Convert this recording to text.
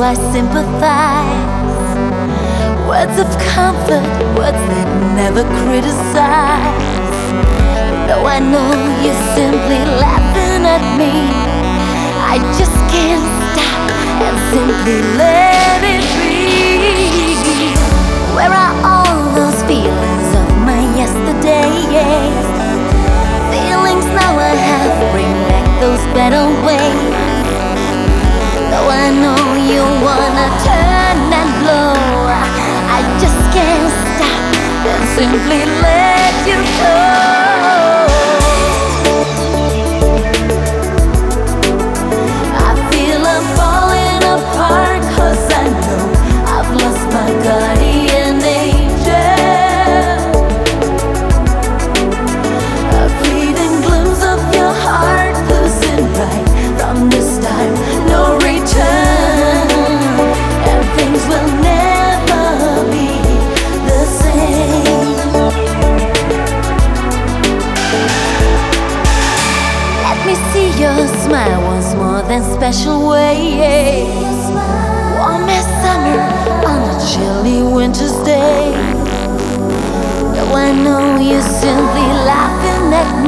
I sympathize. Words of comfort, words that never criticize. Though I know you're simply laughing at me, I just can't stop and simply let it be. Where are all those feelings of my yesterday? Feelings now I have, bring back those better ways. Though I know you wanna turn and blow, I just can't stop and simply let you go. I feel I'm falling apart, 'cause I know I've lost my guardian angel. A fleeting glimpse of your heart, losing right from this time, no return, and things will never be the same. Let me see your smile once more, than special way. Warm as summer on a chilly winter's day. Though I know you're simply laughing at me,